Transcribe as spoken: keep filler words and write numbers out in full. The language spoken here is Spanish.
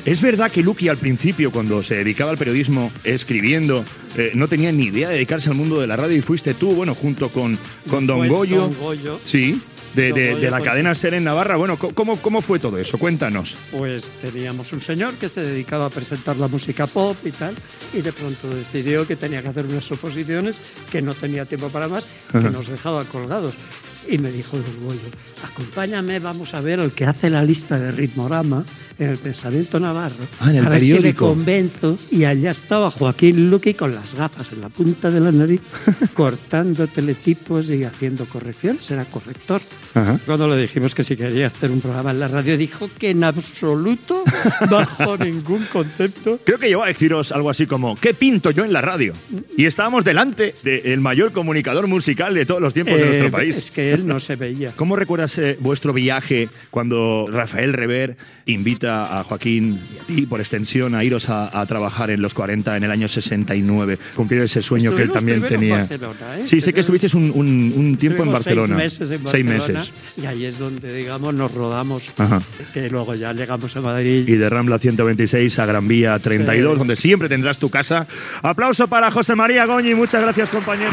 Es verdad que Luqui al principio, cuando se dedicaba al periodismo escribiendo, eh, no tenía ni idea de dedicarse al mundo de la radio y fuiste tú, bueno, junto con, con Don Pues Goyo. Don Goyo. Sí. De, Don de, Goyo de la fue- cadena SER en Navarra. Bueno, ¿cómo, ¿cómo fue todo eso? Cuéntanos. Pues teníamos un señor que se dedicaba a presentar la música pop y tal, y de pronto decidió que tenía que hacer unas oposiciones, que no tenía tiempo para más, que Ajá. nos dejaba colgados. Y me dijo Don Goyo, acompáñame, vamos a ver el que hace la lista de Ritmorama en el Pensamiento Navarro. Ah, en el a ver si le periódico. convenzo. Y allá estaba Joaquín Luqui con las gafas en la punta de la nariz, cortando teletipos y haciendo correcciones, era corrector. Ajá. Cuando le dijimos que si quería hacer un programa en la radio, dijo que en absoluto, bajo ningún concepto. Creo que llegó a deciros algo así como, ¿qué pinto yo en la radio? Y estábamos delante del mayor comunicador musical de todos los tiempos de Eh, nuestro país. Es que él no se veía. ¿Cómo recuerdas eh, vuestro viaje cuando Rafael Rever invita a Joaquín y a ti, por extensión, a iros a, a trabajar en los cuarenta en el año sesenta y nueve? Cumplió ese sueño que él Estuvimos también primero en tenía. Barcelona, ¿eh? Sí, sé que Pero- estuvisteis un, un- un tiempo en Estuvimos Barcelona. Seis meses en Seis Barcelona. meses. Y ahí es donde, digamos, nos rodamos. Ajá. Que luego ya llegamos a Madrid. Y de Rambla ciento veintiséis a Gran Vía treinta y dos, Sí. donde siempre tendrás tu casa. Aplauso para José María Goñi. Muchas gracias, compañero.